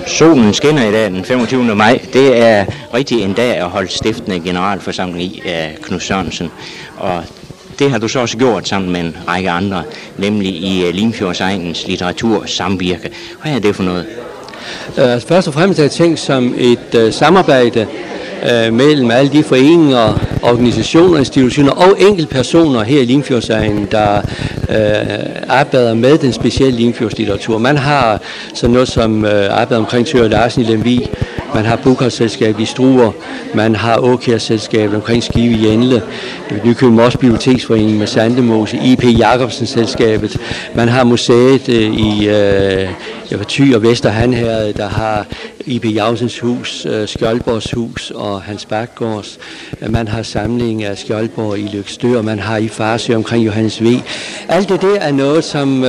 Solen skinner i dag den 25. maj. Det er rigtig en dag at holde stiftende generalforsamling i af Knud Sørensen. Og det har du så også gjort sammen med en række andre, nemlig i Limfjordsegnens litteratursamvirke. Hvad er det for noget? Først og fremmest er det tænkt som et samarbejde mellem alle de foreninger, organisationer, institutioner og enkeltpersoner her i Limfjordsegnen, der arbejder med den specielle Limfjordslitteratur. Man har sådan noget som arbejder omkring Thøger Larsen i Lemvig, man har Bogholdsselskabet i Struer, man har Åkjærselskabet omkring Skive i Enle, Nykøbing Mors Biblioteksforening med Sandemose, IP Jacobsen Selskabet, man har museet i Thy og Vester Hanherred, der har IP Jacobsens hus, Skjoldborgs hus og Hans Bakgaards. Man har samling af Skjoldborg i Løgstør, man har i Farsø omkring Johannes V. Alt det der er noget, som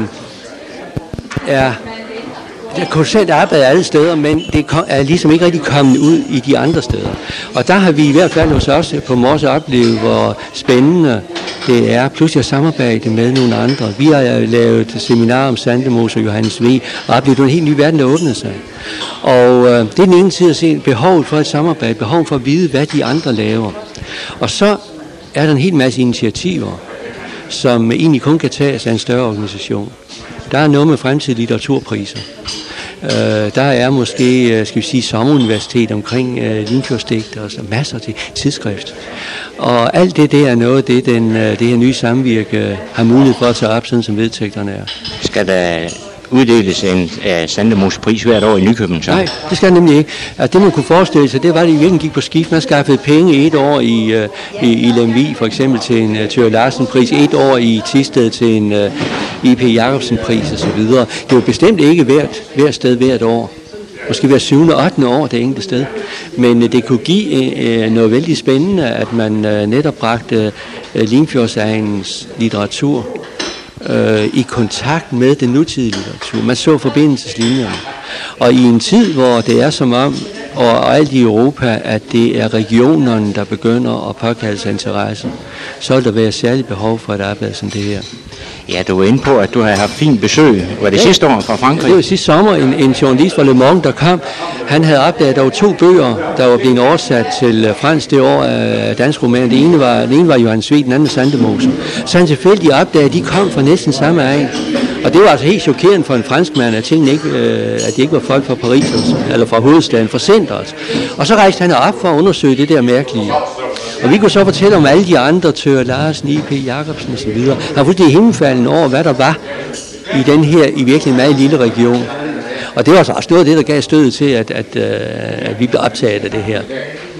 er kolossalt arbejde alle steder, men det er ligesom ikke rigtig kommet ud i de andre steder. Og der har vi i hvert fald hos os på Mors oplevet, hvor spændende det er pludselig at samarbejde med nogle andre. Vi har lavet seminar om Sandemose og Johannes V, og oplevet en helt ny verden, der åbner sig. Og det er den ene tid at se behovet for et samarbejde, behovet for at vide, hvad de andre laver. Og så er der en hel masse initiativer, som egentlig kun kan tages af en større organisation. Der er noget med fremtidige litteraturpriser. Der er måske, skal vi sige, sommeruniversitet omkring Limfjordsdigter og masser til tidsskrift. Og alt det der er noget, det her nye samvirke har mulighed for at tage op, sådan som vedtægterne er. Skal der uddeles en Sandemose-pris hvert år i Nykøbing? Nej, det skal nemlig ikke. Altså, det man kunne forestille sig, det var, at de virkelig gik på skift. Man skaffede penge et år i Lemvig, for eksempel til en Thøger Larsen-pris, et år i Thisted til en IP Jacobsen-pris osv. Det var bestemt ikke hvert sted hvert år. Måske hver 7. og 8. år det enkelte sted. Men det kunne give noget vældig spændende, at man netop bragte Limfjordsegnens litteratur i kontakt med den nutidige litteratur. Man så forbindelseslinjerne. Og i en tid, hvor det er som om, og alt i Europa, at det er regionerne, der begynder at påkalde sig interesse, så vil der være særligt behov for et arbejde som det her. Ja, du var inde på, at du har haft fint besøg. Var det sidste år fra Frankrig? Det var sidste sommer. En journalist fra Le Monde, der kom. Han havde opdaget, at der var 2 bøger, der var blevet oversat til fransk det år af dansk roman. Den ene var Johannes V, den anden var Sandemose. Så han tilfældigt opdagede, at de kom fra næsten samme egen. Og det var altså helt chokerende for en franskmand, at de ikke var folk fra Paris, eller fra hovedstaden, fra centret. Og så rejste han op for at undersøge det der mærkelige. Og vi kunne så fortælle om alle de andre, Thøger Larsen, IP Jacobsen osv. Han var fuldstændig himmelfaldende over, hvad der var i den her i virkelig meget lille region. Og det var så også noget af det, der gav stødet til, at vi blev optaget af det her.